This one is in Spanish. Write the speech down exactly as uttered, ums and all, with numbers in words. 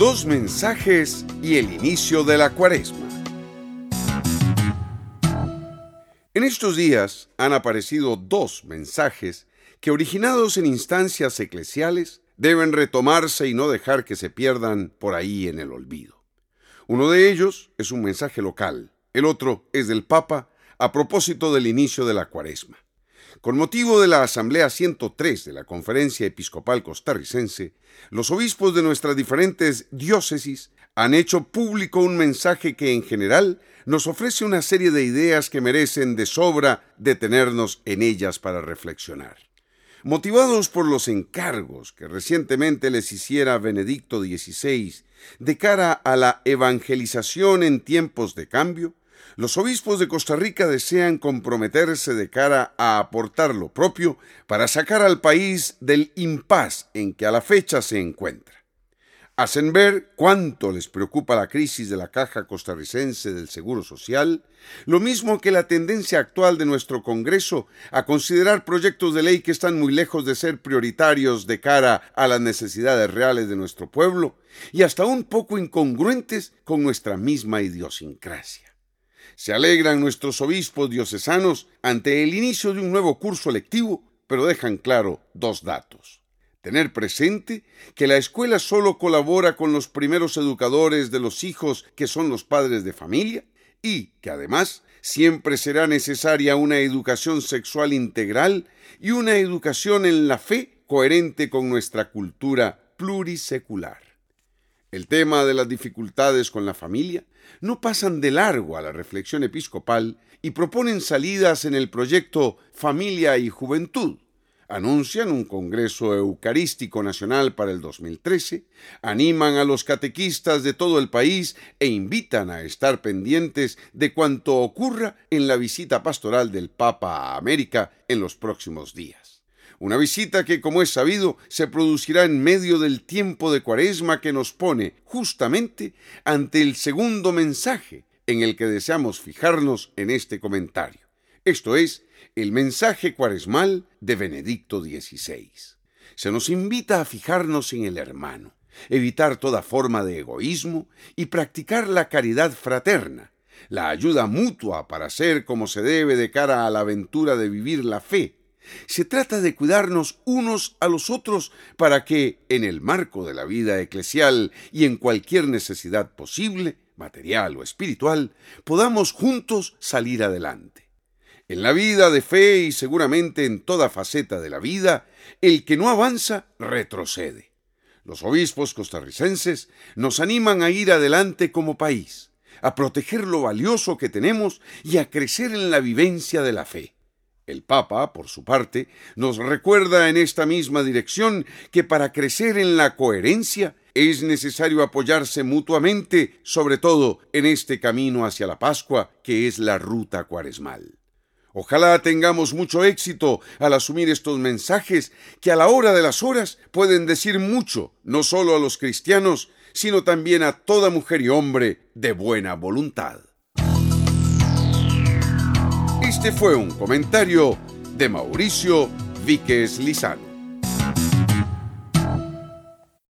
Dos mensajes y el inicio de la Cuaresma. En estos días han aparecido dos mensajes que, originados en instancias eclesiales, deben retomarse y no dejar que se pierdan por ahí en el olvido. Uno de ellos es un mensaje local, el otro es del Papa a propósito del inicio de la Cuaresma. Con motivo de la Asamblea ciento tres de la Conferencia Episcopal Costarricense, los obispos de nuestras diferentes diócesis han hecho público un mensaje que en general nos ofrece una serie de ideas que merecen de sobra detenernos en ellas para reflexionar. Motivados por los encargos que recientemente les hiciera Benedicto dieciséis de cara a la evangelización en tiempos de cambio, los obispos de Costa Rica desean comprometerse de cara a aportar lo propio para sacar al país del impasse en que a la fecha se encuentra. Hacen ver cuánto les preocupa la crisis de la Caja Costarricense del Seguro Social, lo mismo que la tendencia actual de nuestro Congreso a considerar proyectos de ley que están muy lejos de ser prioritarios de cara a las necesidades reales de nuestro pueblo y hasta un poco incongruentes con nuestra misma idiosincrasia. Se alegran nuestros obispos diocesanos ante el inicio de un nuevo curso lectivo, pero dejan claro dos datos. Tener presente que la escuela solo colabora con los primeros educadores de los hijos que son los padres de familia y que además siempre será necesaria una educación sexual integral y una educación en la fe coherente con nuestra cultura plurisecular. El tema de las dificultades con la familia no pasan de largo a la reflexión episcopal y proponen salidas en el proyecto Familia y Juventud. Anuncian un Congreso Eucarístico Nacional para el dos mil trece, animan a los catequistas de todo el país e invitan a estar pendientes de cuanto ocurra en la visita pastoral del Papa a América en los próximos días. Una visita que, como es sabido, se producirá en medio del tiempo de Cuaresma que nos pone justamente ante el segundo mensaje en el que deseamos fijarnos en este comentario. Esto es, el mensaje cuaresmal de Benedicto dieciséis. Se nos invita a fijarnos en el hermano, evitar toda forma de egoísmo y practicar la caridad fraterna, la ayuda mutua para ser como se debe de cara a la aventura de vivir la fe. Se trata de cuidarnos unos a los otros para que, en el marco de la vida eclesial y en cualquier necesidad posible, material o espiritual, podamos juntos salir adelante. En la vida de fe y seguramente en toda faceta de la vida, el que no avanza retrocede. Los obispos costarricenses nos animan a ir adelante como país, a proteger lo valioso que tenemos y a crecer en la vivencia de la fe. El Papa, por su parte, nos recuerda en esta misma dirección que para crecer en la coherencia es necesario apoyarse mutuamente, sobre todo en este camino hacia la Pascua, que es la ruta cuaresmal. Ojalá tengamos mucho éxito al asumir estos mensajes que a la hora de las horas pueden decir mucho, no solo a los cristianos, sino también a toda mujer y hombre de buena voluntad. Este fue un comentario de Mauricio Víquez Lizano.